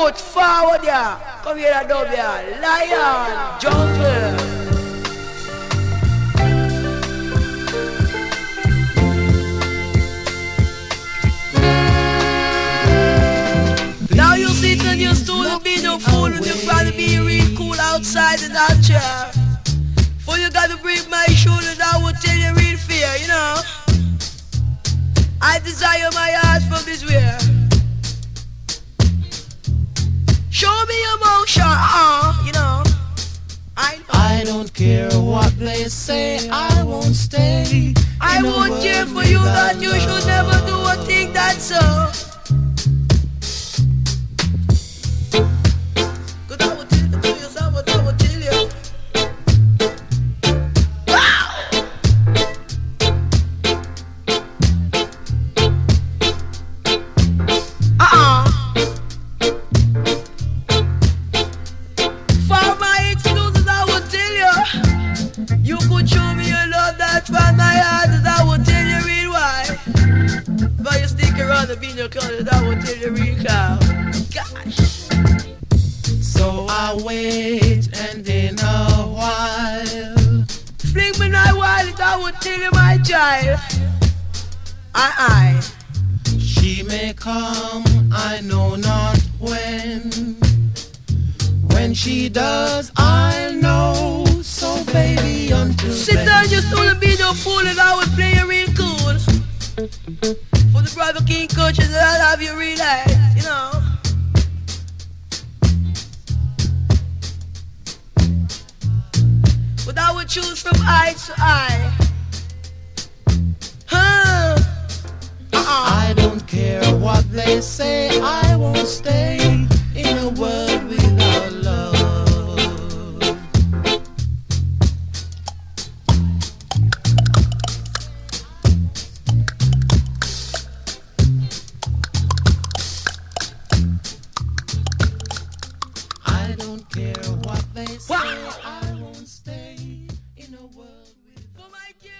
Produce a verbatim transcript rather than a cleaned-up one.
youth, forward ya. Come here, dub ya. Lion, jungle. Now you sit on your stool and be no fool, and you probably be real cool outside in that chair. For you gotta break my shoulders, I will tell you real fear, you know. I desire my heart from this way. Show me emotion, uh, you know. I know. I don't care what they say, I won't stay. I won't care for you that you should never do a thing that's so. Cause I will tell you, to yourself what I will tell you. Wow! Uh-uh. For my excuses, I will tell you. You could show me your love that's from my heart, and I will tell you real why. But you stick around and be in your colors, I will tell you real how. Gosh. So I wait, and in a while, Fling me my wallet, I will tell you my child. Aye, aye. she may come, I know not when. When she does, I'll know. So baby, until Sit then, down, you stool and be no fool, and I will play you real cool. For the brother King coaches, I'll have you realize, you know. But I would choose from eye to eye. Huh? Uh-uh. I don't care what they say, I won't stay in a world without love. I don't care what they say, Wow. I won't stay in a world without For my kids.